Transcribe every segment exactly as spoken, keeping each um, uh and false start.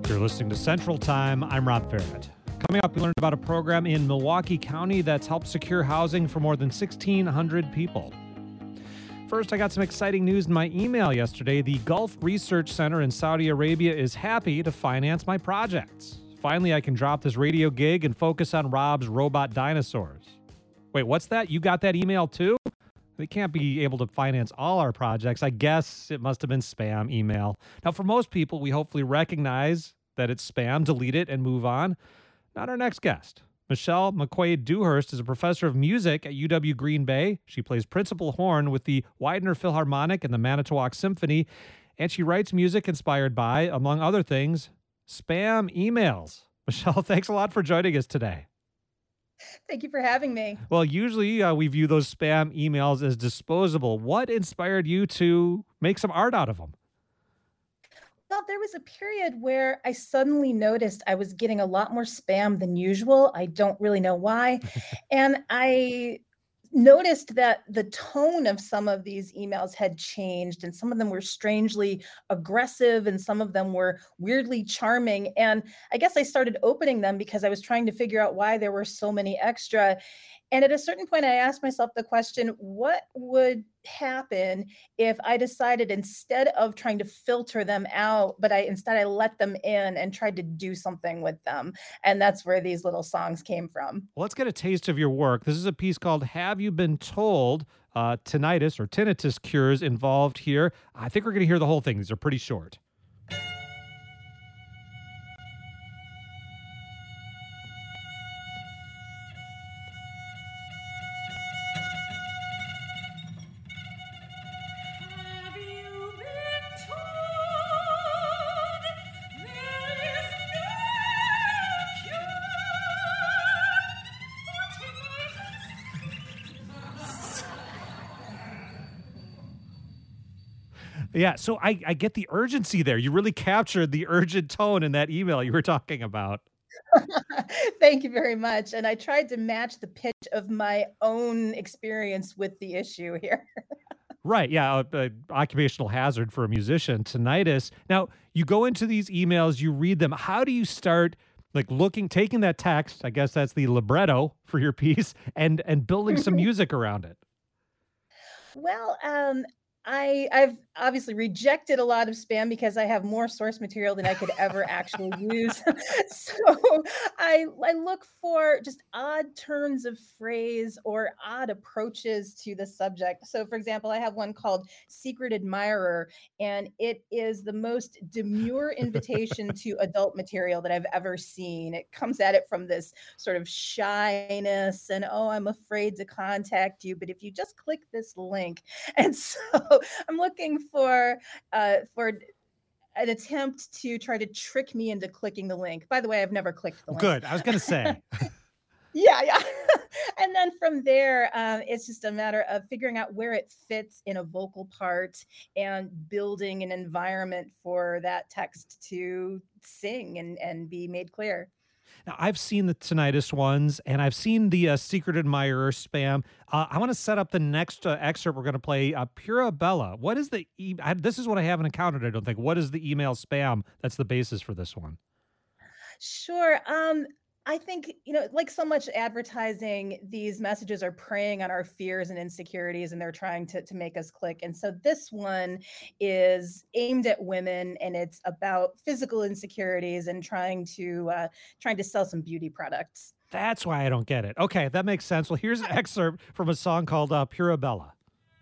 You're listening to Central Time. I'm Rob Farrett. Coming up, we learned about a program in Milwaukee County that's helped secure housing for more than sixteen hundred people. First, I got some exciting news in my email yesterday. The Gulf Research Center in Saudi Arabia is happy to finance my projects. Finally, I can drop this radio gig and focus on Rob's robot dinosaurs. Wait, what's that? You got that email too? They can't be able to finance all our projects. I guess it must have been spam email. Now, for most people, we hopefully recognize that it's spam, delete it, and move on. Not our next guest. Michelle McQuaid-Dewhurst is a professor of music at U W Green Bay. She plays principal horn with the Widener Philharmonic and the Manitowoc Symphony, and she writes music inspired by, among other things, spam emails. Michelle, thanks a lot for joining us today. Thank you for having me. Well, usually uh, we view those spam emails as disposable. What inspired you to make some art out of them? Well, there was a period where I suddenly noticed I was getting a lot more spam than usual. I don't really know why. And I noticed that the tone of some of these emails had changed, and some of them were strangely aggressive, and some of them were weirdly charming. And I guess I started opening them because I was trying to figure out why there were so many extra. And at a certain point, I asked myself the question, what would happen if I decided, instead of trying to filter them out, but I instead I let them in and tried to do something with them? And that's where these little songs came from. Well, let's get a taste of your work. This is a piece called Have You Been Told? Uh, tinnitus or tinnitus cures involved here. I think we're going to hear the whole thing. These are pretty short. Yeah, so I, I get the urgency there. You really captured the urgent tone in that email you were talking about. Thank you very much. And I tried to match the pitch of my own experience with the issue here. Right, yeah, uh, uh, occupational hazard for a musician, tinnitus. Now, you go into these emails, you read them. How do you start, like, looking, taking that text, I guess that's the libretto for your piece, and and building some music around it? Well, um, I I've obviously rejected a lot of spam because I have more source material than I could ever actually use. So I I look for just odd turns of phrase or odd approaches to the subject. So for example, I have one called Secret Admirer, and it is the most demure invitation to adult material that I've ever seen. It comes at it from this sort of shyness and, oh, I'm afraid to contact you, but if you just click this link. And so I'm looking for uh, for an attempt to try to trick me into clicking the link. By the way, I've never clicked the link. Good. I was going to say. Yeah, yeah. And then from there, um, it's just a matter of figuring out where it fits in a vocal part and building an environment for that text to sing and, and be made clear. Now, I've seen the tinnitus ones, and I've seen the uh, Secret Admirer spam. Uh, I want to set up the next uh, excerpt we're going to play, uh, Pura Bella. What is the e- I, this is what I haven't encountered, I don't think. What is the email spam that's the basis for this one? Sure. Um, I think, you know, like so much advertising, these messages are preying on our fears and insecurities, and they're trying to, to make us click. And so this one is aimed at women, and it's about physical insecurities and trying to uh, trying to sell some beauty products. That's why I don't get it. Okay, that makes sense. Well, here's an excerpt from a song called uh, Pura Bella.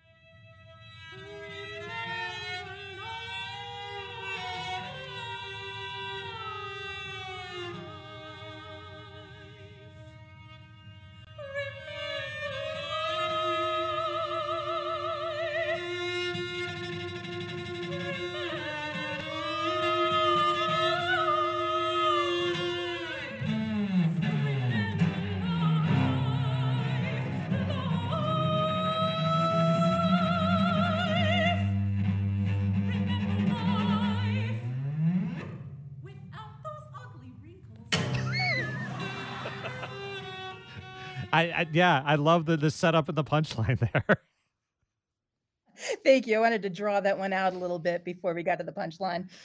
I, I yeah, I love the the setup and the punchline there. Thank you. I wanted to draw that one out a little bit before we got to the punchline.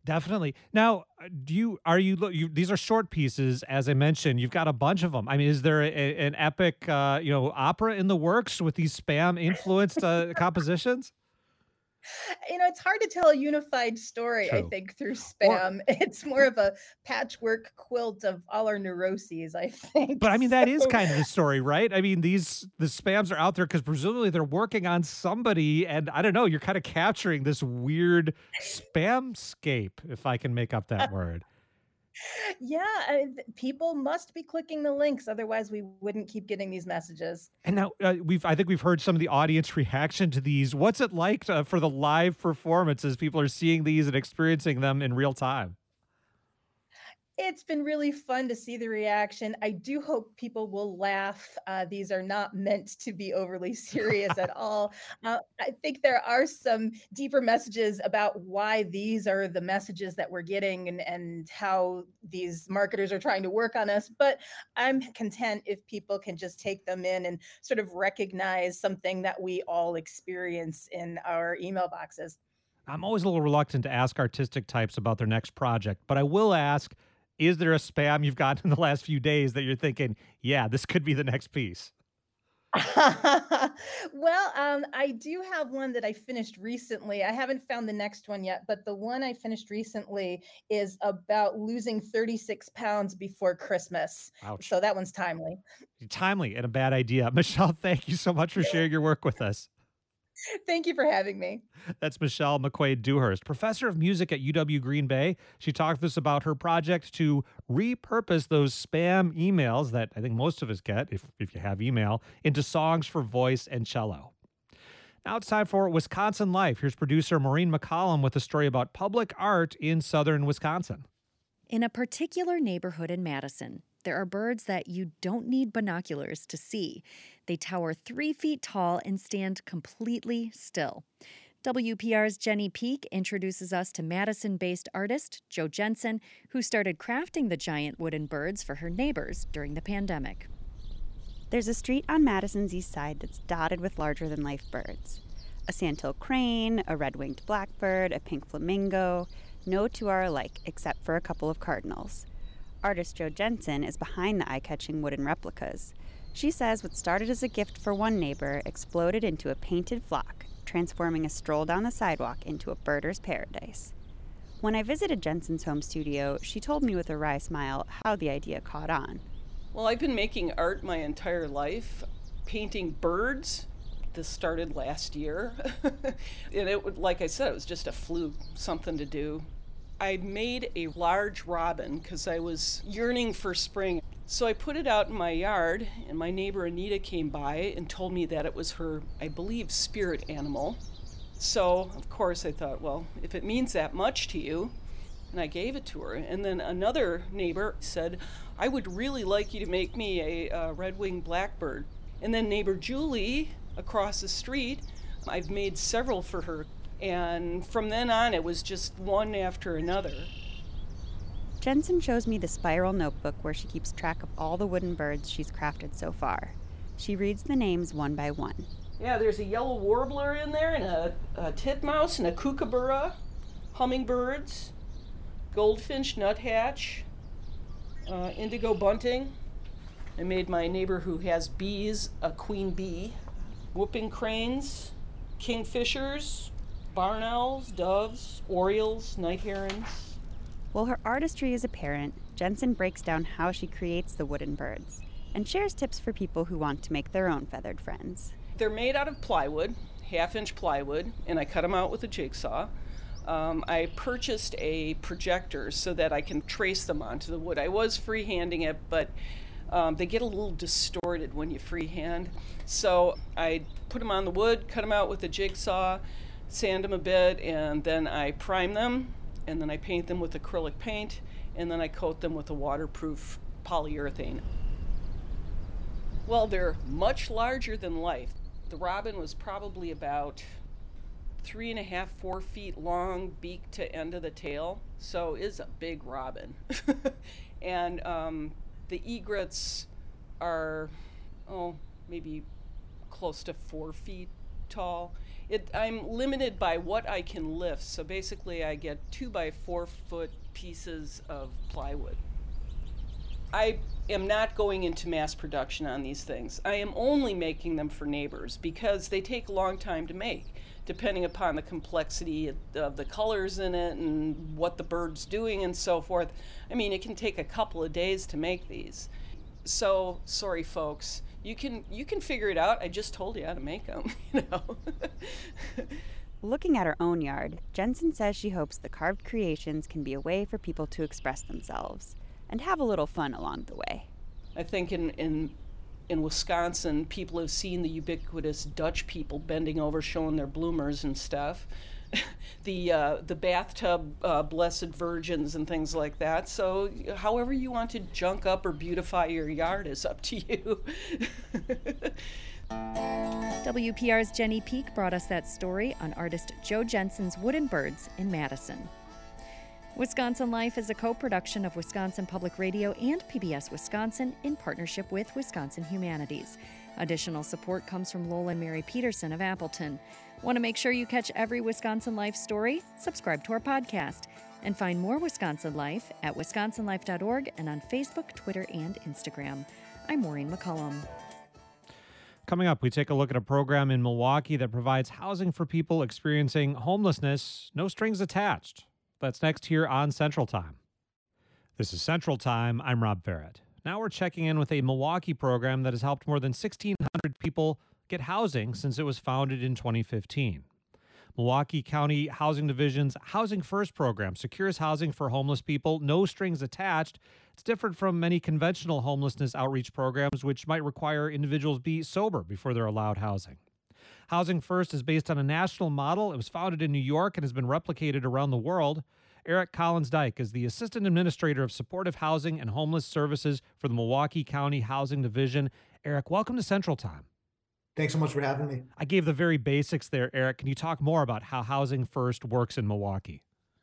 Definitely. Now, uh, do you are you, lo- you these are short pieces, as I mentioned. You've got a bunch of them. I mean, is there a, an epic, uh, you know, opera in the works with these spam influenced uh, compositions? You know, it's hard to tell a unified story, I True. think, through Or spam. It's more of a patchwork quilt of all our neuroses, I think. But I mean, that is So kind of the story, right? I mean, these the spams are out there because presumably they're working on somebody, and I don't know, you're kind of capturing this weird spamscape, if I can make up that word. yeah, I mean, th- people must be clicking the links, otherwise we wouldn't keep getting these messages. And now uh, we've I think we've heard some of the audience reaction to these. What's it like to, for the live performances? People are seeing these and experiencing them in real time. It's been really fun to see the reaction. I do hope people will laugh. Uh, these are not meant to be overly serious at all. Uh, I think there are some deeper messages about why these are the messages that we're getting and, and how these marketers are trying to work on us. But I'm content if people can just take them in and sort of recognize something that we all experience in our email boxes. I'm always a little reluctant to ask artistic types about their next project, but I will ask, is there a spam you've gotten in the last few days that you're thinking, yeah, this could be the next piece? Well, um, I do have one that I finished recently. I haven't found the next one yet, but the one I finished recently is about losing thirty-six pounds before Christmas. Ouch. So that one's timely. Timely and a bad idea. Michelle, thank you so much for sharing your work with us. Thank you for having me. That's Michelle McQuaid Dewhurst, professor of music at U W Green Bay. She talked with us about her project to repurpose those spam emails that I think most of us get, if, if you have email, into songs for voice and cello. Now it's time for Wisconsin Life. Here's producer Maureen McCollum with a story about public art in southern Wisconsin. In a particular neighborhood in Madison, there are birds that you don't need binoculars to see. They tower three feet tall and stand completely still. W P R's Jenny Peak introduces us to Madison-based artist Jo Jensen, who started crafting the giant wooden birds for her neighbors during the pandemic. There's a street on Madison's east side that's dotted with larger-than-life birds. A sandhill crane, a red-winged blackbird, a pink flamingo. No two are alike, except for a couple of cardinals. Artist Jo Jensen is behind the eye-catching wooden replicas. She says what started as a gift for one neighbor exploded into a painted flock, transforming a stroll down the sidewalk into a birder's paradise. When I visited Jensen's home studio, she told me with a wry smile how the idea caught on. Well, I've been making art my entire life, painting birds. This started last year. And it would, like I said, it was just a fluke, something to do. I made a large robin because I was yearning for spring. So I put it out in my yard, and my neighbor Anita came by and told me that it was her, I believe, spirit animal. So, of course, I thought, well, if it means that much to you, and I gave it to her. And then another neighbor said, I would really like you to make me a, uh red-winged blackbird. And then neighbor Julie across the street, I've made several for her. And from then on, it was just one after another. Jensen shows me the spiral notebook where she keeps track of all the wooden birds she's crafted so far. She reads the names one by one. Yeah, there's a yellow warbler in there, and a, a titmouse, and a kookaburra, hummingbirds, goldfinch, nuthatch, uh, indigo bunting. I made my neighbor who has bees a queen bee, whooping cranes, kingfishers, barn owls, doves, orioles, night herons. While her artistry is apparent, Jensen breaks down how she creates the wooden birds and shares tips for people who want to make their own feathered friends. They're made out of plywood, half-inch plywood, and I cut them out with a jigsaw. Um, I purchased a projector so that I can trace them onto the wood. I was freehanding it, but um, they get a little distorted when you freehand. So I put them on the wood, cut them out with a jigsaw, sand them a bit, and then I prime them, and then I paint them with acrylic paint, and then I coat them with a waterproof polyurethane. Well, they're much larger than life. The robin was probably about three and a half, four feet long, beak to end of the tail, so it's a big robin. And um, the egrets are, oh, maybe close to four feet tall. It, I'm limited by what I can lift, so basically I get two by four foot pieces of plywood. I am not going into mass production on these things. I am only making them for neighbors because they take a long time to make, depending upon the complexity of the colors in it and what the bird's doing and so forth. I mean, it can take a couple of days to make these. So, sorry folks, you can you can figure it out. I just told you how to make them, you know. Looking at her own yard, Jensen says she hopes the carved creations can be a way for people to express themselves and have a little fun along the way. I think in, in in Wisconsin, people have seen the ubiquitous Dutch people bending over, showing their bloomers and stuff. the uh, the bathtub uh, Blessed Virgins and things like that. So however you want to junk up or beautify your yard is up to you. W P R's Jenny Peak brought us that story on artist Joe Jensen's wooden birds in Madison. Wisconsin Life is a co-production of Wisconsin Public Radio and P B S Wisconsin in partnership with Wisconsin Humanities. Additional support comes from Lowell and Mary Peterson of Appleton. Want to make sure you catch every Wisconsin Life story? Subscribe to our podcast and find more Wisconsin Life at wisconsin life dot org and on Facebook, Twitter, and Instagram. I'm Maureen McCullum. Coming up, we take a look at a program in Milwaukee that provides housing for people experiencing homelessness, no strings attached. That's next here on Central Time. This is Central Time. I'm Rob Barrett. Now we're checking in with a Milwaukee program that has helped more than sixteen hundred people get housing since it was founded in twenty fifteen. Milwaukee County Housing Division's Housing First program secures housing for homeless people, no strings attached. It's different from many conventional homelessness outreach programs, which might require individuals be sober before they're allowed housing. Housing First is based on a national model. It was founded in New York and has been replicated around the world. Eric Collins-Dyke is the Assistant Administrator of Supportive Housing and Homeless Services for the Milwaukee County Housing Division. Eric, welcome to Central Time. Thanks so much for having me. I gave the very basics there, Eric. Can you talk more about how Housing First works in Milwaukee?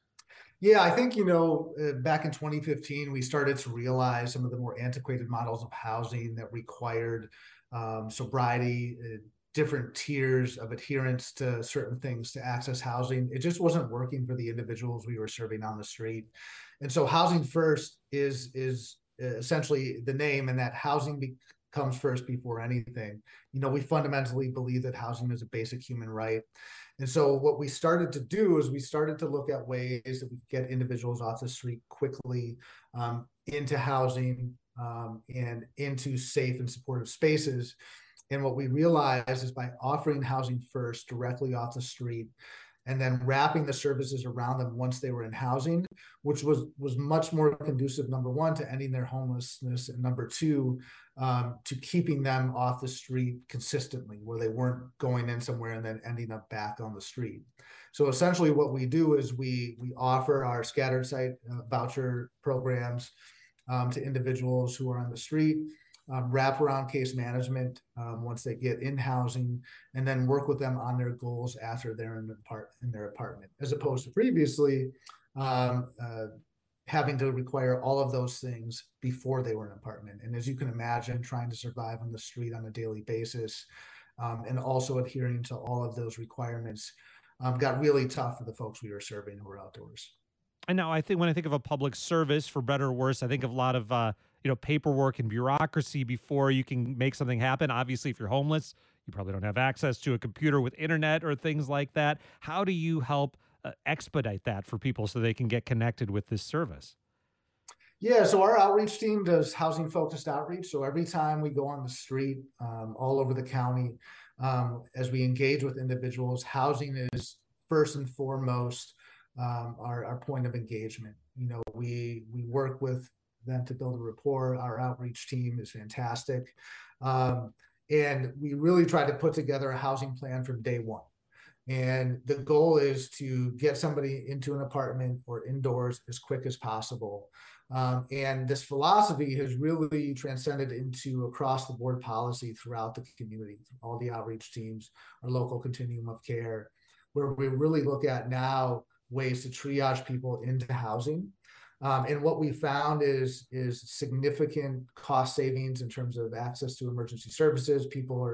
Yeah, I think, you know, uh, back in twenty fifteen, we started to realize some of the more antiquated models of housing that required um, sobriety, uh, different tiers of adherence to certain things to access housing. It just wasn't working for the individuals we were serving on the street. And so Housing First is, is essentially the name, and that housing be- comes first before anything. You know, we fundamentally believe that housing is a basic human right. And so what we started to do is we started to look at ways that we could get individuals off the street quickly um, into housing um, and into safe and supportive spaces. And what we realized is by offering Housing First directly off the street and then wrapping the services around them once they were in housing, which was, was much more conducive, number one, to ending their homelessness, and number two, um, to keeping them off the street consistently, where they weren't going in somewhere and then ending up back on the street. So essentially what we do is we, we offer our scattered site uh, voucher programs um, to individuals who are on the street. Um, wraparound case management um, once they get in housing, and then work with them on their goals after they're in, the part, in their apartment, as opposed to previously um, uh, having to require all of those things before they were in an apartment. And as you can imagine, trying to survive on the street on a daily basis um, and also adhering to all of those requirements um, got really tough for the folks we were serving who were outdoors. And now I think when I think of a public service, for better or worse, I think of a lot of uh, you know paperwork and bureaucracy before you can make something happen. Obviously, if you're homeless, you probably don't have access to a computer with internet or things like that. How do you help uh, expedite that for people so they can get connected with this service? Yeah, so our outreach team does housing-focused outreach. So every time we go on the street um, all over the county, um, as we engage with individuals, housing is first and foremost Um, our, our point of engagement. You know, we we work with them to build a rapport. Our outreach team is fantastic. Um, and we really try to put together a housing plan from day one. And the goal is to get somebody into an apartment or indoors as quick as possible. Um, and this philosophy has really transcended into across the board policy throughout the community, all the outreach teams, our local continuum of care, where we really look at now ways to triage people into housing. Um, and what we found is, is significant cost savings in terms of access to emergency services. People are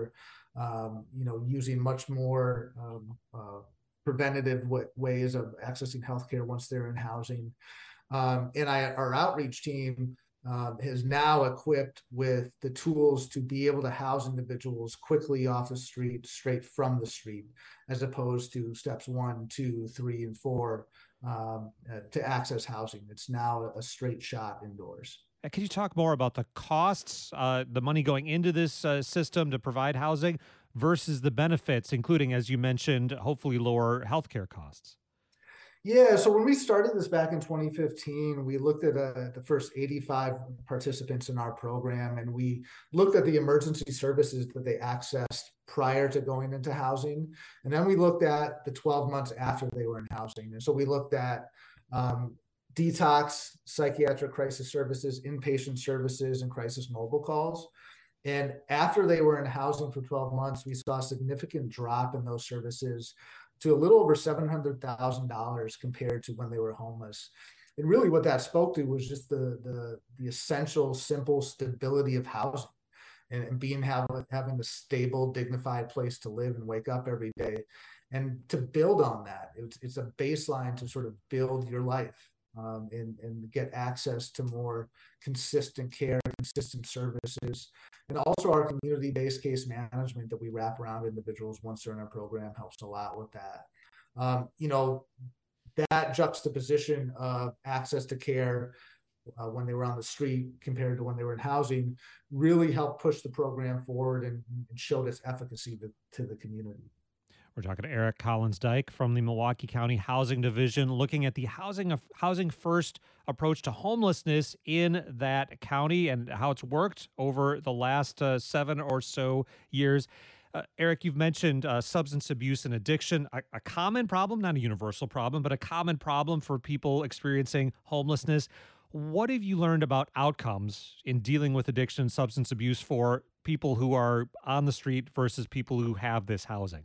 um, you know, using much more um, uh, preventative w- ways of accessing healthcare once they're in housing. Um, and I, our outreach team um, is now equipped with the tools to be able to house individuals quickly off the street, straight from the street, as opposed to steps one, two, three, and four um, uh, to access housing. It's now a straight shot indoors. Can you talk more about the costs, uh, the money going into this uh, system to provide housing versus the benefits, including, as you mentioned, hopefully lower healthcare costs? Yeah, so when we started this back in twenty fifteen, we looked at uh, the first eighty-five participants in our program, and we looked at the emergency services that they accessed prior to going into housing. And then we looked at the twelve months after they were in housing. And so we looked at um, detox, psychiatric crisis services, inpatient services, and crisis mobile calls. And after they were in housing for twelve months, we saw a significant drop in those services to a little over seven hundred thousand dollars compared to when they were homeless. And really what that spoke to was just the, the, the essential, simple stability of housing and, and being have, having a stable, dignified place to live and wake up every day. And to build on that, it's, it's a baseline to sort of build your life um, and, and get access to more consistent care, consistent services. And also our community-based case management that we wrap around individuals once they're in our program helps a lot with that. Um, you know, that juxtaposition of access to care uh, when they were on the street compared to when they were in housing really helped push the program forward and, and showed its efficacy to, to the community. We're talking to Eric Collins-Dyke from the Milwaukee County Housing Division, looking at the housing of housing first approach to homelessness in that county and how it's worked over the last uh, seven or so years. Uh, Eric, you've mentioned uh, substance abuse and addiction, a, a common problem, not a universal problem, but a common problem for people experiencing homelessness. What have you learned about outcomes in dealing with addiction and substance abuse for people who are on the street versus people who have this housing?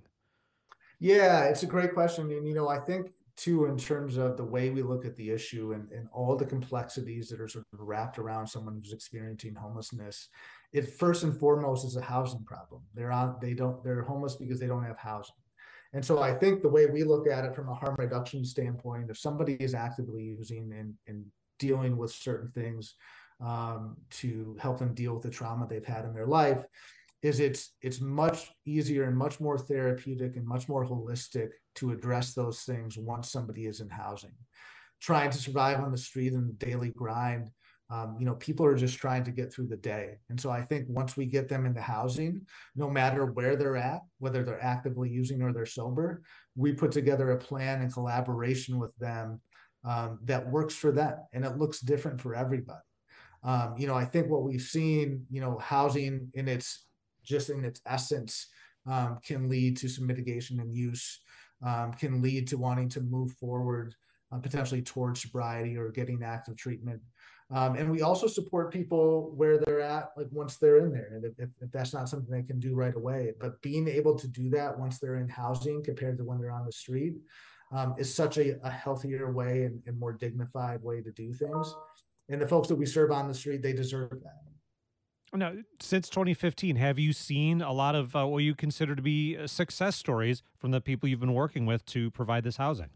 Yeah, it's a great question. And, you know, I think too, in terms of the way we look at the issue and, and all the complexities that are sort of wrapped around someone who's experiencing homelessness, it first and foremost is a housing problem. They're on, they don't, they're homeless because they don't have housing. And so I think the way we look at it from a harm reduction standpoint, if somebody is actively using and, and dealing with certain things um, to help them deal with the trauma they've had in their life, is it's it's much easier and much more therapeutic and much more holistic to address those things once somebody is in housing. Trying to survive on the street and the daily grind, um, you know, people are just trying to get through the day. And so I think once we get them into housing, no matter where they're at, whether they're actively using or they're sober, we put together a plan in collaboration with them um, that works for them. And it looks different for everybody. Um, you know, I think what we've seen, you know, housing in its just in its essence, um, can lead to some mitigation and use, um, can lead to wanting to move forward uh, potentially towards sobriety or getting active treatment. Um, and we also support people where they're at, like once they're in there. And if, if, if that's not something they can do right away, but being able to do that once they're in housing compared to when they're on the street um, is such a, a healthier way and, and more dignified way to do things. And the folks that we serve on the street, they deserve that. Now, since twenty fifteen, have you seen a lot of uh, what you consider to be success stories from the people you've been working with to provide this housing?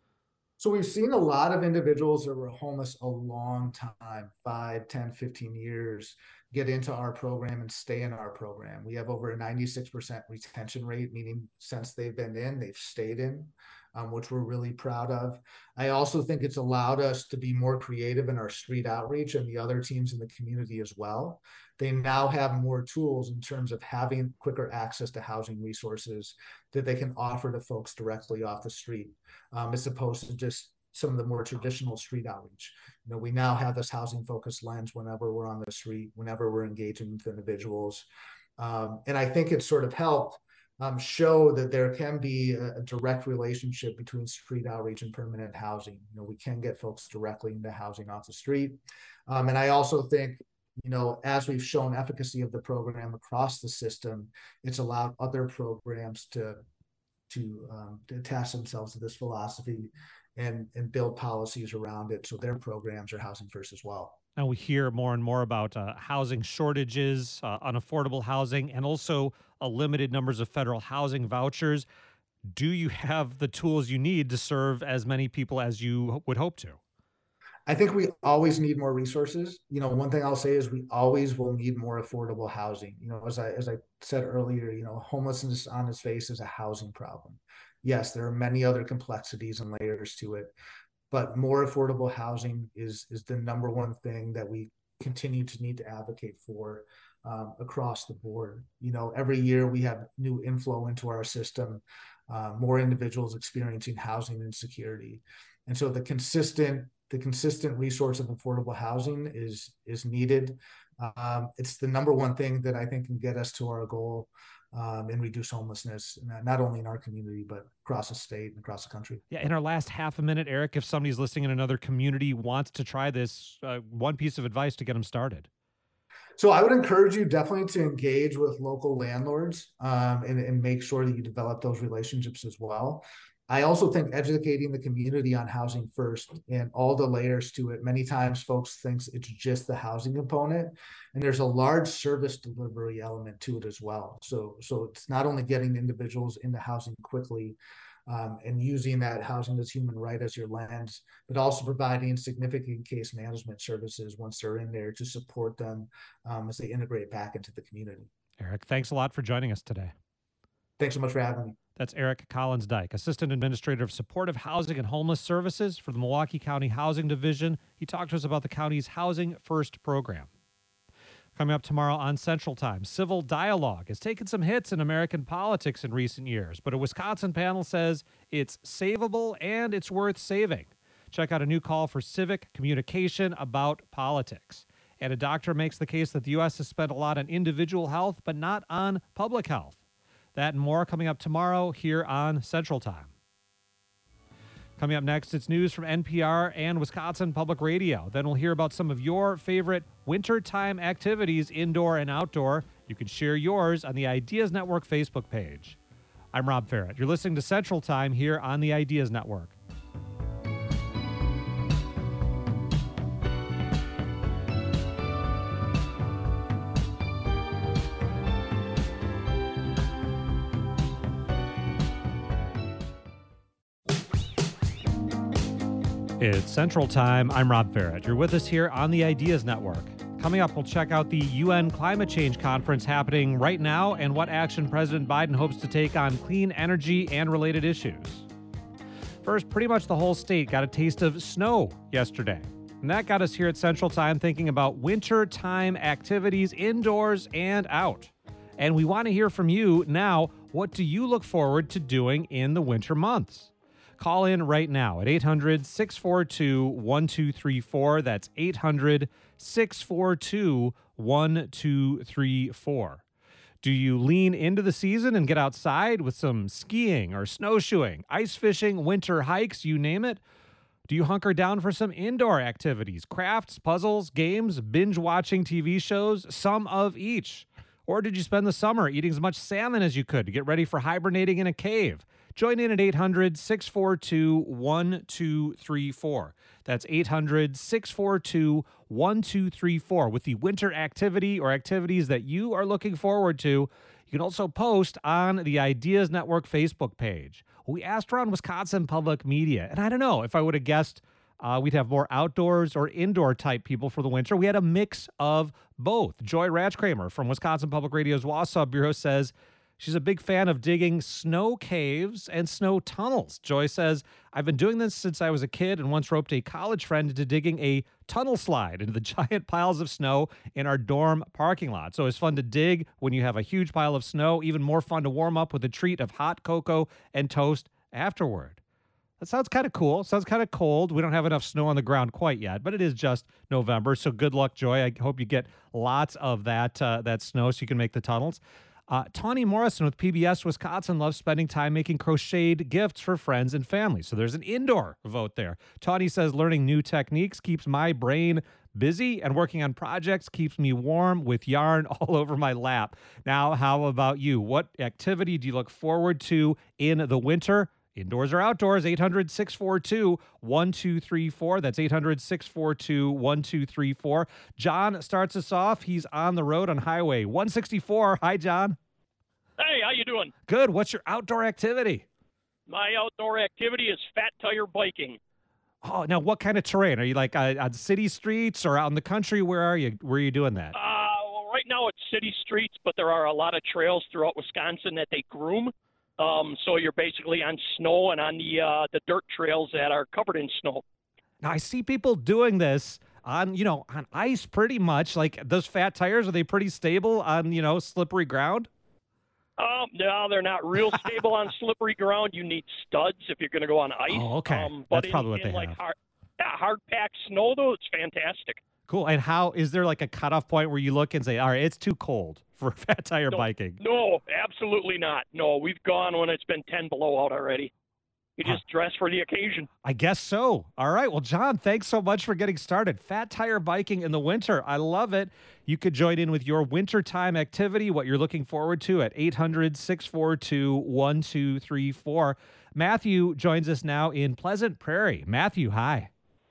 So we've seen a lot of individuals that were homeless a long time, five, ten, fifteen years, get into our program and stay in our program. We have over a ninety-six percent retention rate, meaning since they've been in, they've stayed in, um, which we're really proud of. I also think it's allowed us to be more creative in our street outreach and the other teams in the community as well. They now have more tools in terms of having quicker access to housing resources that they can offer to folks directly off the street, um, as opposed to just some of the more traditional street outreach. You know, we now have this housing focused lens whenever we're on the street, whenever we're engaging with individuals. Um, and I think it's sort of helped um, show that there can be a, a direct relationship between street outreach and permanent housing. You know, we can get folks directly into housing off the street. Um, and I also think, you know, as we've shown efficacy of the program across the system, it's allowed other programs to to, um, to attach themselves to this philosophy and, and build policies around it. So their programs are housing first as well. Now we hear more and more about uh, housing shortages, uh, unaffordable housing, and also a limited numbers of federal housing vouchers. Do you have the tools you need to serve as many people as you would hope to? I think we always need more resources. You know, one thing I'll say is we always will need more affordable housing. You know, as I as I said earlier, you know, homelessness on its face is a housing problem. Yes, there are many other complexities and layers to it, but more affordable housing is is the number one thing that we continue to need to advocate for um, across the board. You know, every year we have new inflow into our system, uh, more individuals experiencing housing insecurity, and so the consistent the consistent resource of affordable housing is is needed. Um, it's the number one thing that I think can get us to our goal um, and reduce homelessness, not only in our community, but across the state and across the country. Yeah, in our last half a minute, Eric, if somebody's listening in another community wants to try this, uh, one piece of advice to get them started. So I would encourage you definitely to engage with local landlords um, and, and make sure that you develop those relationships as well. I also think educating the community on housing first and all the layers to it. Many times folks think it's just the housing component, and there's a large service delivery element to it as well. So, so it's not only getting individuals into housing quickly um, and using that housing as human right as your lens, but also providing significant case management services once they're in there to support them um, as they integrate back into the community. Eric, thanks a lot for joining us today. Thanks so much for having me. That's Eric Collins-Dyke, Assistant Administrator of Supportive Housing and Homeless Services for the Milwaukee County Housing Division. He talked to us about the county's Housing First program. Coming up tomorrow on Central Time, civil dialogue has taken some hits in American politics in recent years, but a Wisconsin panel says it's savable and it's worth saving. Check out a new call for civic communication about politics. And a doctor makes the case that the U S has spent a lot on individual health, but not on public health. That and more coming up tomorrow here on Central Time. Coming up next, it's news from N P R and Wisconsin Public Radio. Then we'll hear about some of your favorite wintertime activities, indoor and outdoor. You can share yours on the Ideas Network Facebook page. I'm Rob Ferret. You're listening to Central Time here on the Ideas Network. It's Central Time. I'm Rob Ferret. You're with us here on the Ideas Network. Coming up, we'll check out the U N Climate Change Conference happening right now and what action President Biden hopes to take on clean energy and related issues. First, pretty much the whole state got a taste of snow yesterday. And that got us here at Central Time thinking about winter time activities indoors and out. And we want to hear from you now. What do you look forward to doing in the winter months? Call in right now at eight hundred, six four two, one two three four. That's eight hundred, six four two, one two three four. Do you lean into the season and get outside with some skiing or snowshoeing, ice fishing, winter hikes, you name it? Do you hunker down for some indoor activities, crafts, puzzles, games, binge-watching T V shows, some of each? Or did you spend the summer eating as much salmon as you could to get ready for hibernating in a cave? Join in at eight hundred, six four two, one two three four. That's eight hundred, six four two, one two three four with the winter activity or activities that you are looking forward to. You can also post on the Ideas Network Facebook page. We asked around Wisconsin Public Media, and I don't know if I would have guessed uh, we'd have more outdoors or indoor type people for the winter. We had a mix of both. Joy Ratchkramer from Wisconsin Public Radio's Wausau Bureau says she's a big fan of digging snow caves and snow tunnels. Joy says, I've been doing this since I was a kid and once roped a college friend into digging a tunnel slide into the giant piles of snow in our dorm parking lot. So it's fun to dig when you have a huge pile of snow, even more fun to warm up with a treat of hot cocoa and toast afterward. That sounds kind of cool. Sounds kind of cold. We don't have enough snow on the ground quite yet, but it is just November. So good luck, Joy. I hope you get lots of that, uh, that snow so you can make the tunnels. Uh, Tawny Morrison with P B S Wisconsin loves spending time making crocheted gifts for friends and family. So there's an indoor vote there. Tawny says learning new techniques keeps my brain busy and working on projects keeps me warm with yarn all over my lap. Now, how about you? What activity do you look forward to in the winter? Indoors or outdoors, eight hundred, six four two, one two three four. That's eight hundred, six four two, one two three four. John starts us off. He's on the road on Highway one sixty-four. Hi, John. Hey, how you doing? Good. What's your outdoor activity? My outdoor activity is fat tire biking. Oh, now what kind of terrain? Are you like uh, on city streets or out in the country? Where are you? Where are you doing that? Uh, well, right now it's city streets, but there are a lot of trails throughout Wisconsin that they groom. Um, so you're basically on snow and on the uh, the dirt trails that are covered in snow. Now I see people doing this on, you know, on ice pretty much. Like those fat tires, are they pretty stable on, you know, slippery ground? Um, no, they're not real stable on slippery ground. You need studs if you're going to go on ice. Oh, okay. Um, but That's in, probably what in they like have. Hard, yeah, hard packed snow though, it's fantastic. Cool. And how is there like a cutoff point where you look and say, all right, it's too cold for fat tire No, biking? No, absolutely not. No, we've gone when it's been ten below out already. You just dress for the occasion. I guess so. All right. Well, John, thanks so much for getting started. Fat tire biking in the winter. I love it. You could join in with your wintertime activity, what you're looking forward to at eight hundred, six four two, one two three four. Matthew joins us now in Pleasant Prairie. Matthew, hi.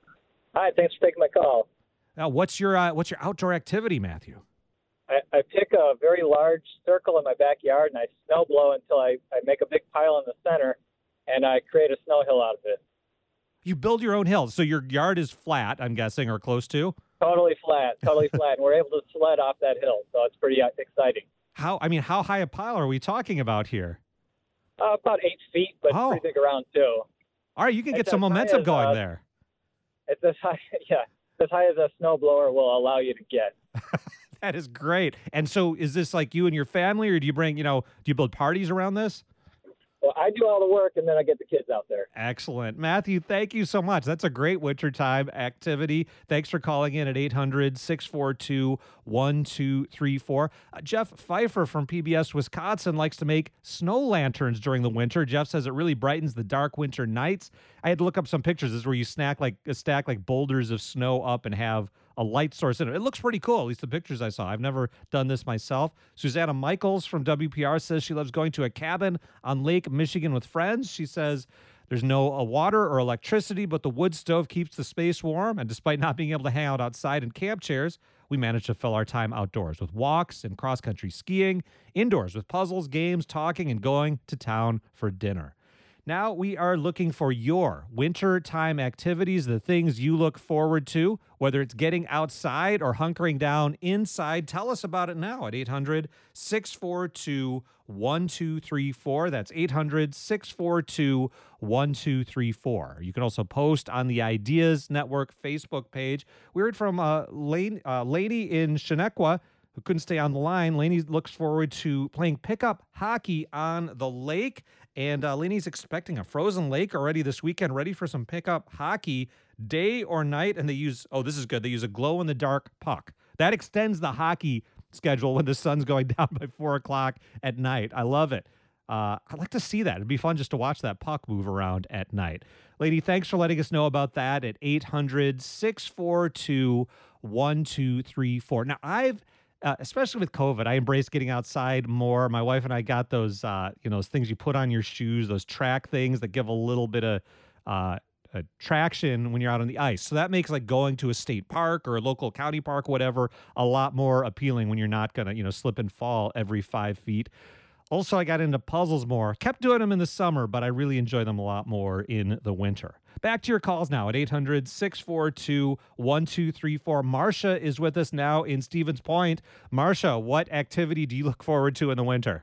Hi, thanks for taking my call. Now, what's your uh, what's your outdoor activity, Matthew? I, I pick a very large circle in my backyard and I snow blow until I, I make a big pile in the center and I create a snow hill out of it. You build your own hill, so your yard is flat, I'm guessing, or close to? Totally flat, totally flat. And we're able to sled off that hill, so it's pretty uh, exciting. How, I mean, how high a pile are we talking about here? Uh, about eight feet, but Oh. pretty big around too. All right, you can It's get some as high momentum as, going uh, there. It's as high, yeah, as high as a snow blower will allow you to get. That is great. And so is this like you and your family, or do you bring, you know, do you build parties around this? Well, I do all the work and then I get the kids out there. Excellent. Matthew, thank you so much. That's a great wintertime activity. Thanks for calling in at eight hundred, six four two, one two three four. Uh, Jeff Pfeiffer from P B S Wisconsin likes to make snow lanterns during the winter. Jeff says it really brightens the dark winter nights. I had to look up some pictures. This is where you snack like stack like boulders of snow up and have a light source in it. It looks pretty cool, at least the pictures I saw. I've never done this myself. Susanna Michaels from W P R says she loves going to a cabin on Lake Michigan with friends. She says there's no uh, water or electricity, but the wood stove keeps the space warm. And despite not being able to hang out outside in camp chairs, we manage to fill our time outdoors with walks and cross-country skiing, indoors with puzzles, games, talking, and going to town for dinner. Now we are looking for your winter time activities, the things you look forward to, whether it's getting outside or hunkering down inside. Tell us about it now at eight hundred, six four two, one two three four. That's eight hundred, six four two, one two three four. You can also post on the Ideas Network Facebook page. We heard from uh, Lane, uh, Lainey in Shenequa, who couldn't stay on the line. Lainey looks forward to playing pickup hockey on the lake. And uh, Lainey's expecting a frozen lake already this weekend, ready for some pickup hockey day or night. And they use, oh, this is good. They use a glow-in-the-dark puck. That extends the hockey schedule when the sun's going down by four o'clock at night. I love it. Uh, I'd like to see that. It'd be fun just to watch that puck move around at night. Lady, thanks for letting us know about that at eight hundred, six four two, one two three four. Now, I've Uh, especially with COVID, I embrace getting outside more. My wife and I got those, uh, you know, those things you put on your shoes, those track things that give a little bit of uh, uh, traction when you're out on the ice. So that makes like going to a state park or a local county park, whatever, a lot more appealing when you're not going to, you know, slip and fall every five feet. Also, I got into puzzles more. Kept doing them in the summer, but I really enjoy them a lot more in the winter. Back to your calls now at eight hundred, six four two, one two three four. Marcia is with us now in Stevens Point. Marcia, what activity do you look forward to in the winter?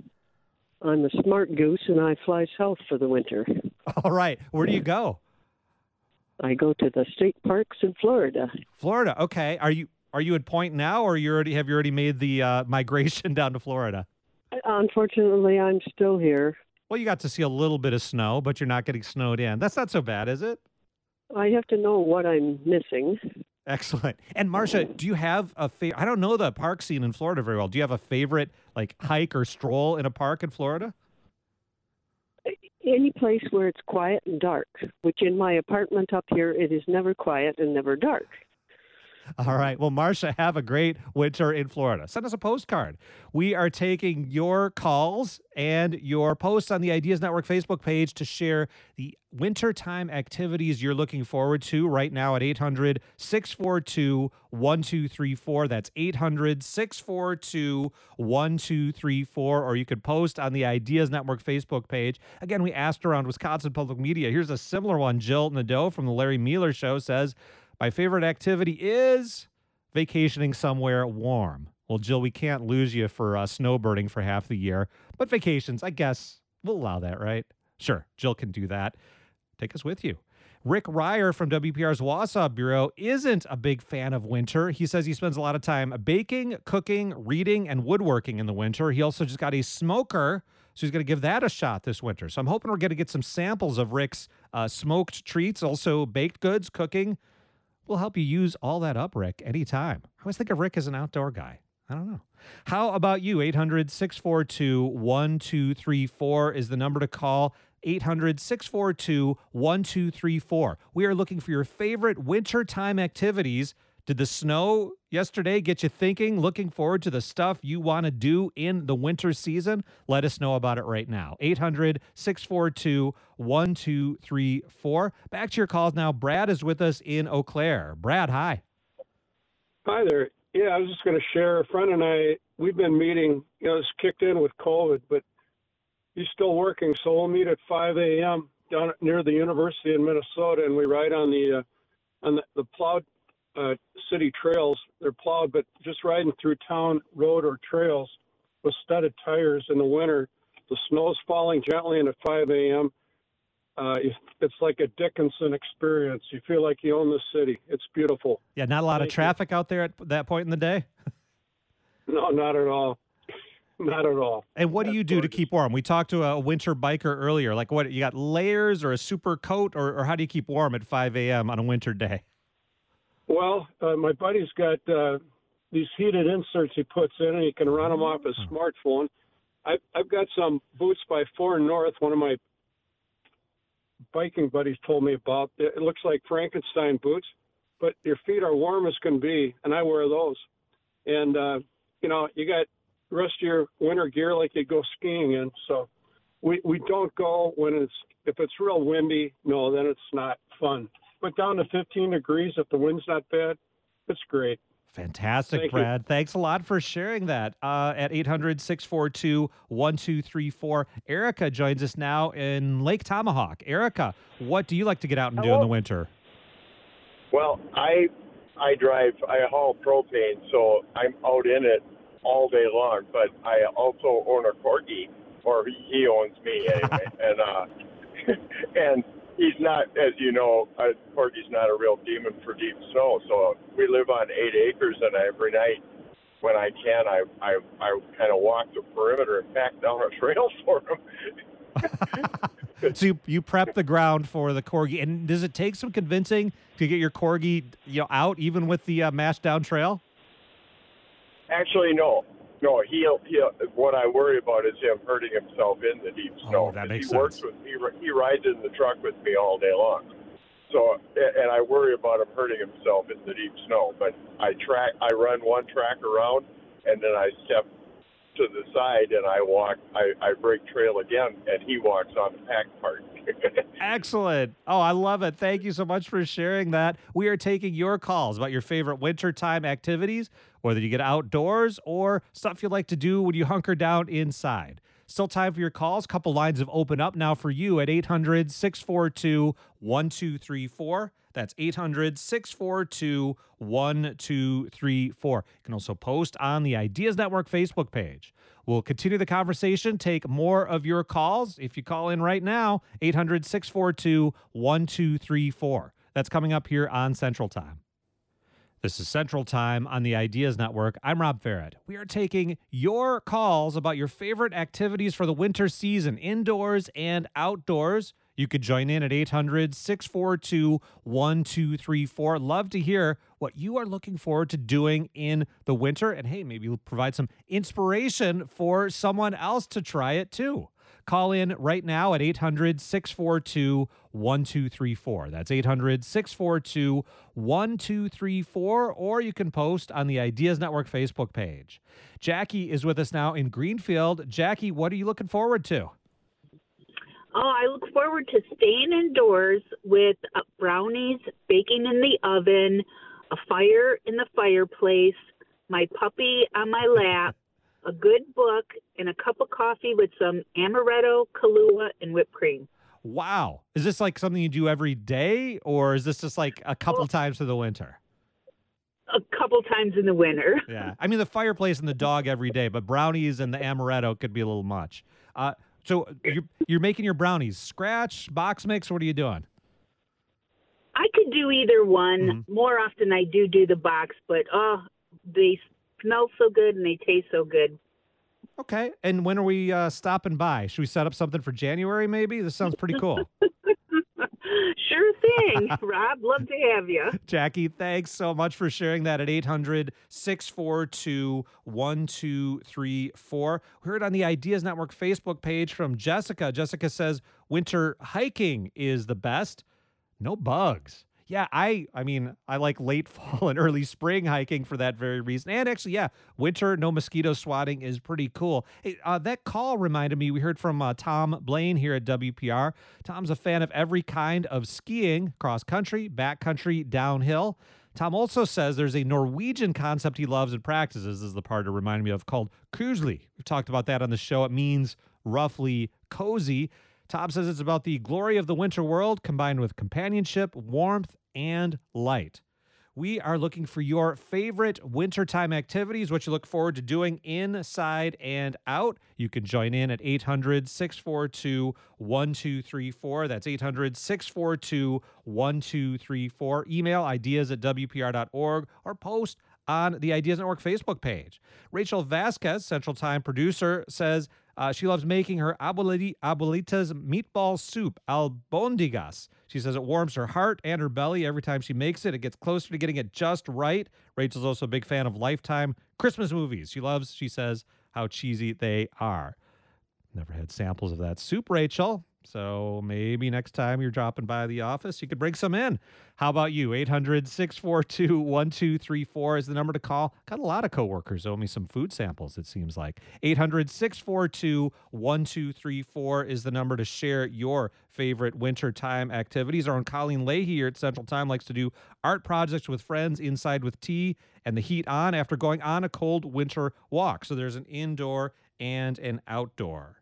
I'm a smart goose, and I fly south for the winter. All right. Where do you go? I go to the state parks in Florida. Florida. Okay. Are you are you at Point now, or you already have you already made the uh, migration down to Florida? Unfortunately, I'm still here. Well, you got to see a little bit of snow, but you're not getting snowed in. That's not so bad, is it? I have to know what I'm missing. Excellent. And Marcia, do you have a favorite? I don't know the park scene in Florida very well. Do you have a favorite like hike or stroll in a park in Florida? Any place where it's quiet and dark, which in my apartment up here, it is never quiet and never dark. All right. Well, Marcia, have a great winter in Florida. Send us a postcard. We are taking your calls and your posts on the Ideas Network Facebook page to share the wintertime activities you're looking forward to right now at eight hundred, six four two, one two three four. That's eight hundred, six four two, one two three four. Or you could post on the Ideas Network Facebook page. Again, we asked around Wisconsin Public Media. Here's a similar one. Jill Nadeau from the Larry Mueller Show says, my favorite activity is vacationing somewhere warm. Well, Jill, we can't lose you for uh, snowbirding for half the year, but vacations, I guess we'll allow that, right? Sure, Jill can do that. Take us with you. Rick Ryer from W P R's Wausau Bureau isn't a big fan of winter. He says he spends a lot of time baking, cooking, reading, and woodworking in the winter. He also just got a smoker, so he's going to give that a shot this winter. So I'm hoping we're going to get some samples of Rick's uh, smoked treats, also baked goods, cooking. We'll help you use all that up, Rick, anytime. I always think of Rick as an outdoor guy. I don't know. How about you? eight hundred, six four two, one two three four is the number to call. eight hundred, six four two, one two three four. We are looking for your favorite wintertime activities. Did the snow yesterday get you thinking, looking forward to the stuff you want to do in the winter season? Let us know about it right now. eight hundred, six four two, one two three four. Back to your calls now. Brad is with us in Eau Claire. Brad, hi. Hi there. Yeah, I was just going to share. A friend and I, we've been meeting, you know, it's kicked in with COVID, but he's still working, so we'll meet at five a.m. down near the University in Minnesota, and we ride on the uh, on the, the plowed uh, city trails. They're plowed, but just riding through town road or trails with studded tires in the winter. The snow's falling gently in at five a.m. Uh, it's like a Dickinson experience. You feel like you own the city. It's beautiful. Yeah, not a lot Thank of traffic you. out there at that point in the day? No, not at all. Not at all. And what That's do you do gorgeous. to keep warm? We talked to a winter biker earlier. Like, what, you got layers or a super coat, or, or how do you keep warm at five a.m. on a winter day? Well, uh, my buddy's got uh, these heated inserts he puts in, and he can run them off his smartphone. I've, I've got some boots by Four North, one of my biking buddies told me about. It looks like Frankenstein boots, but your feet are warm as can be, and I wear those. And, uh, you know, you got the rest of your winter gear like you go skiing in. So we, we don't go when it's, if it's real windy, no, then it's not fun. But down to fifteen degrees, if the wind's not bad, it's great. Fantastic, Thank Brad. You. Thanks a lot for sharing that. Uh, at eight hundred, six four two, one two three four. Erica joins us now in Lake Tomahawk. Erica, what do you like to get out and Hello. do in the winter? Well, I I drive, I haul propane, so I'm out in it all day long, but I also own a Corgi, or he owns me anyway, and uh, and he's not, as you know, uh, Corgi's not a real demon for deep snow, so we live on eight acres, and every night when I can, I I, I kind of walk the perimeter and pack down a trail for him. So you, you prep the ground for the Corgi, and does it take some convincing to get your Corgi, you know, out, even with the uh, mashed down trail? Actually, no. No, he'll, he'll, what I worry about is him hurting himself in the deep snow. Oh, that makes he sense. Works with, he, he rides in the truck with me all day long. So, and I worry about him hurting himself in the deep snow. But I track, I run one track around, and then I step to the side, and I walk, I, I break trail again, and he walks on the pack part. Excellent. Oh, I love it. Thank you so much for sharing that. We are taking your calls about your favorite wintertime activities, whether you get outdoors or stuff you like to do when you hunker down inside. Still time for your calls. Couple lines have opened up now for you at eight hundred, six four two, one two three four. That's eight hundred, six four two, one two three four. You can also post on the Ideas Network Facebook page. We'll continue the conversation, take more of your calls. If you call in right now, eight hundred, six four two, one two three four. That's coming up here on Central Time. This is Central Time on the Ideas Network. I'm Rob Farrett. We are taking your calls about your favorite activities for the winter season, indoors and outdoors. You could join in at eight hundred, six four two, one two three four. Love to hear what you are looking forward to doing in the winter. And hey, maybe you'll provide some inspiration for someone else to try it too. Call in right now at eight hundred, six four two, one two three four. That's eight hundred, six four two, one two three four, or you can post on the Ideas Network Facebook page. Jackie is with us now in Greenfield. Jackie, what are you looking forward to? Oh, I look forward to staying indoors with uh, brownies baking in the oven, a fire in the fireplace, my puppy on my lap, a good book, and a cup of coffee with some amaretto, Kahlua, and whipped cream. Wow. Is this like something you do every day, or is this just like a couple well, times for the winter? A couple times in the winter. Yeah. I mean, the fireplace and the dog every day, but brownies and the amaretto could be a little much. Uh, so you're, you're making your brownies scratch, box mix? What are you doing? I could do either one. Mm-hmm. More often I do do the box, but oh, they smell so good and they taste so good. Okay. And when are we uh, stopping by? Should we set up something for January maybe? This sounds pretty cool. Sure thing, Rob. Love to have you. Jackie, thanks so much for sharing that at eight hundred, six four two, one two three four. We heard on the Ideas Network Facebook page from Jessica. Jessica says winter hiking is the best. No bugs. Yeah, I I mean, I like late fall and early spring hiking for that very reason. And actually, yeah, winter, no mosquito swatting is pretty cool. Hey, uh, that call reminded me, we heard from uh, Tom Blaine here at W P R. Tom's a fan of every kind of skiing, cross country, backcountry, downhill. Tom also says there's a Norwegian concept he loves and practices. This is the part it reminded me of, called kusli. We've talked about that on the show. It means roughly cozy. Tom says it's about the glory of the winter world combined with companionship, warmth, and light. We are looking for your favorite wintertime activities, what you look forward to doing inside and out. You can join in at eight hundred, six four two, one two three four. That's eight hundred, six four two, one two three four. Email ideas at W P R dot org or post on the Ideas Network Facebook page. Rachel Vasquez, Central Time producer, says uh, she loves making her abuelita, abuelita's meatball soup, albondigas. She says it warms her heart and her belly every time she makes it. It gets closer to getting it just right. Rachel's also a big fan of Lifetime Christmas movies. She loves, she says, how cheesy they are. Never had samples of that soup, Rachel. So maybe next time you're dropping by the office, you could bring some in. How about you? eight hundred, six four two, one two three four is the number to call. Got a lot of coworkers owe me some food samples, it seems like. eight hundred, six four two, one two three four is the number to share your favorite wintertime activities. Our own Colleen Leahy here at Central Time likes to do art projects with friends inside with tea and the heat on after going on a cold winter walk. So there's an indoor and an outdoor.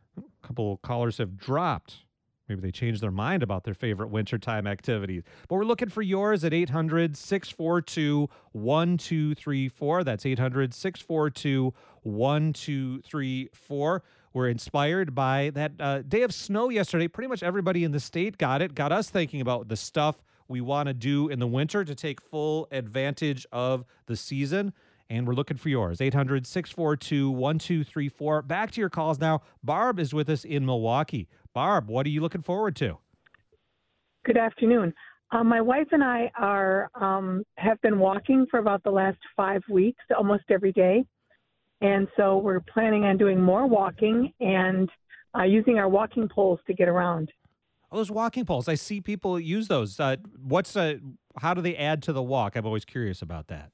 A couple callers have dropped. Maybe they changed their mind about their favorite wintertime activities. But we're looking for yours at eight hundred, six four two, one two three four. That's eight hundred, six four two, one two three four. We're inspired by that uh, day of snow yesterday. Pretty much everybody in the state got it. Got us thinking about the stuff we want to do in the winter to take full advantage of the season. And we're looking for yours, eight hundred, six four two, one two three four. Back to your calls now. Barb is with us in Milwaukee. Barb, what are you looking forward to? Good afternoon. Uh, my wife and I are um, have been walking for about the last five weeks, almost every day. And so we're planning on doing more walking and uh, using our walking poles to get around. Oh, those walking poles. I see people use those. Uh, what's uh, how do they add to the walk? I'm always curious about that.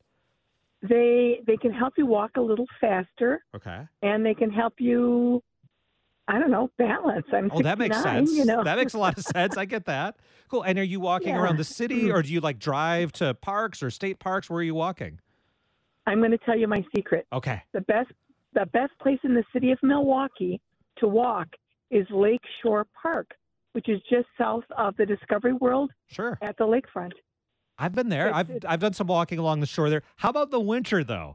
They they can help you walk a little faster. Okay. And they can help you, I don't know, balance. I'm oh, that makes sense. You know? That makes a lot of sense. I get that. Cool. And are you walking yeah. around the city, or do you like drive to parks or state parks? Where are you walking? I'm going to tell you my secret. Okay. The best the best place in the city of Milwaukee to walk is Lake Shore Park, which is just south of the Discovery World. Sure. At the lakefront. I've been there. It's, I've it's, I've done some walking along the shore there. How about the winter, though?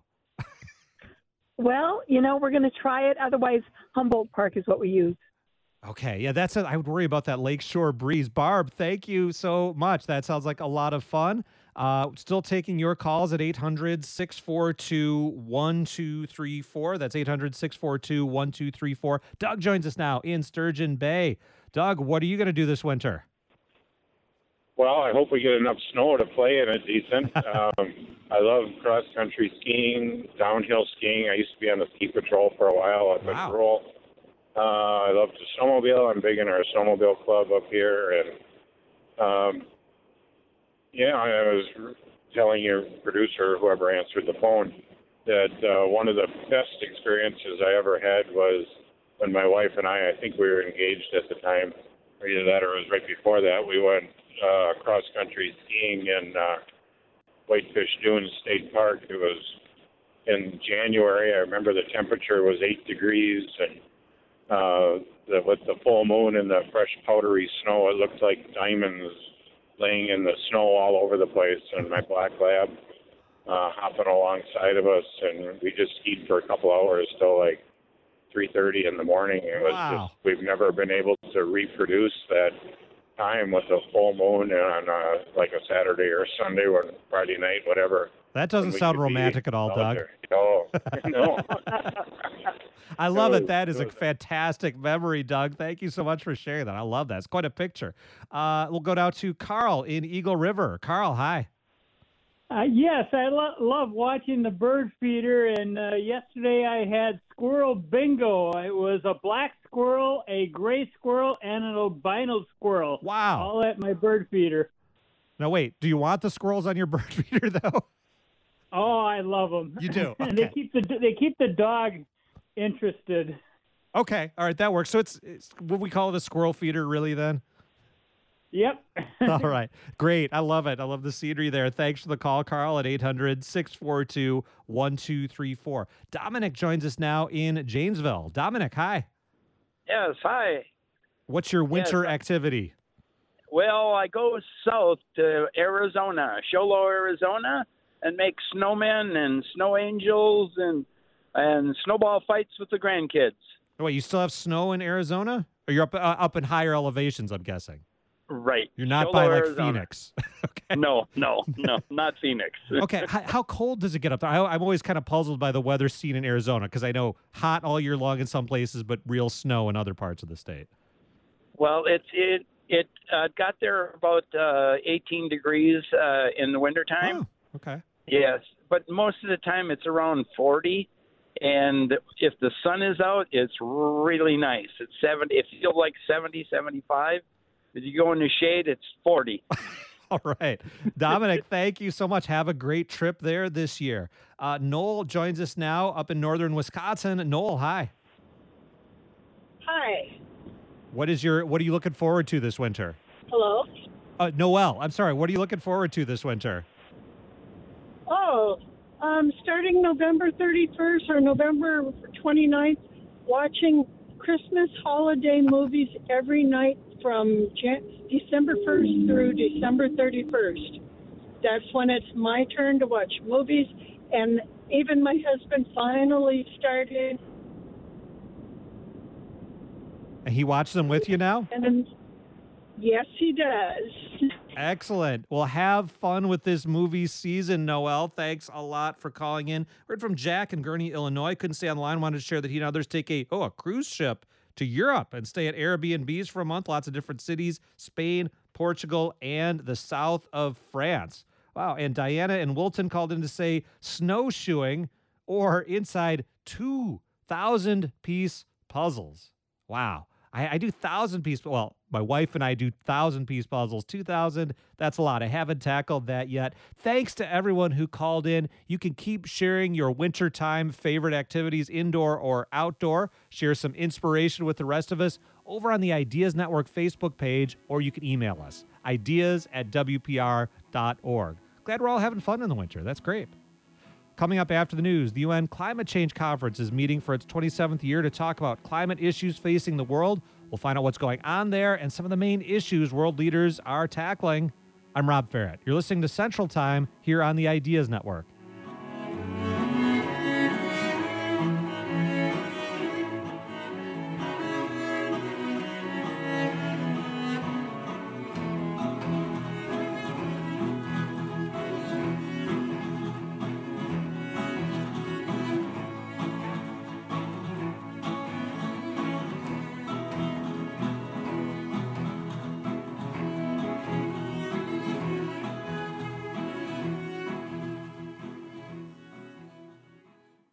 Well, you know, we're going to try it. Otherwise, Humboldt Park is what we use. Okay. Yeah, that's it. I would worry about that lakeshore breeze. Barb, thank you so much. That sounds like a lot of fun. Uh, still taking your calls at eight hundred, six four two, one two three four. That's eight hundred, six four two, one two three four. Doug joins us now in Sturgeon Bay. Doug, what are you going to do this winter? Well, I hope we get enough snow to play in it decent. um, I love cross-country skiing, downhill skiing. I used to be on the ski patrol for a while at wow. Patrol. Uh, I love to snowmobile. I'm big in our snowmobile club up here, and um, yeah, I was telling your producer, whoever answered the phone, that uh, one of the best experiences I ever had was when my wife and I, I think we were engaged at the time, or either that or it was right before that, we went uh, cross-country skiing in uh, Whitefish Dunes State Park. It was in January. I remember the temperature was eight degrees, and uh, the, with the full moon and the fresh powdery snow, it looked like diamonds laying in the snow all over the place, and my black lab uh, hopping alongside of us, and we just skied for a couple hours till like three thirty in the morning. It was Wow. just, we've never been able to reproduce that time with a full moon on uh, like a Saturday or Sunday or Friday night, whatever. That doesn't when we sound could be romantic at all, out Doug. there. No, no. I love It it. was- That is it a was- fantastic memory, Doug. Thank you so much for sharing that. I love that. It's quite a picture. Uh, we'll go down to Carl in Eagle River. Carl, hi. Uh, yes, I lo- love watching the bird feeder, and uh, yesterday I had squirrel bingo. It was a black squirrel, a gray squirrel, and an albino squirrel. Wow. All at my bird feeder. Now, wait, do you want the squirrels on your bird feeder, though? Oh, I love them. You do? and they Okay. keep the they keep the dog interested. Okay. All right. That works. So it's, it's what we call it a squirrel feeder, really, then? Yep. All right. Great. I love it. I love the scenery there. Thanks for the call, Carl, at eight hundred, six four two, one two three four. Dominic joins us now in Janesville. Dominic, hi. Yes, hi. What's your winter activity? Well, I go south to Arizona, Sholo, Arizona, and make snowmen and snow angels and and snowball fights with the grandkids. Oh, wait, you still have snow in Arizona? Or you're up uh, up in higher elevations, I'm guessing. Right. You're not Sholo, by like Arizona. Phoenix. No, no, no, not Phoenix. Okay, how, how cold does it get up there? I, I'm always kind of puzzled by the weather scene in Arizona because I know hot all year long in some places, but real snow in other parts of the state. Well, it's it it uh, got there about uh, eighteen degrees uh, in the wintertime. Oh, okay. Yes, but most of the time it's around forty, and if the sun is out, it's really nice. It's seventy. It feels like seventy, seventy-five. If you go in the shade, it's forty. All right. Dominic, thank you so much. Have a great trip there this year. Uh, Noel joins us now up in northern Wisconsin. Noel, hi. Hi. What is your what are you looking forward to this winter? Hello. Uh, Noel, I'm sorry. What are you looking forward to this winter? Oh, um, starting November thirty-first or November twenty-ninth, watching Christmas holiday movies every night from Jan- December first through December thirty-first. That's when it's my turn to watch movies, and even my husband finally started. And he watched them with you now? And then, yes, he does. Excellent. Well, have fun with this movie season, Noel. Thanks a lot for calling in. Heard from Jack in Gurnee, Illinois. Couldn't stay on the line. Wanted to share that he and others take a oh a cruise ship to Europe and stay at Airbnbs for a month. Lots of different cities: Spain, Portugal, and the south of France. Wow. And Diana in Wilton called in to say snowshoeing or inside two thousand piece puzzles. Wow. I, I do thousand piece. Well, my wife and I do thousand piece puzzles. Two thousand. That's a lot. I haven't tackled that yet. Thanks to everyone who called in. You can keep sharing your wintertime favorite activities, indoor or outdoor. Share some inspiration with the rest of us over on the Ideas Network Facebook page, or you can email us ideas at w p r dot org. Glad we're all having fun in the winter. That's great. Coming up after the news, the U N Climate Change Conference is meeting for its twenty-seventh year to talk about climate issues facing the world. We'll find out what's going on there and some of the main issues world leaders are tackling. I'm Rob Farrett. You're listening to Central Time here on the Ideas Network.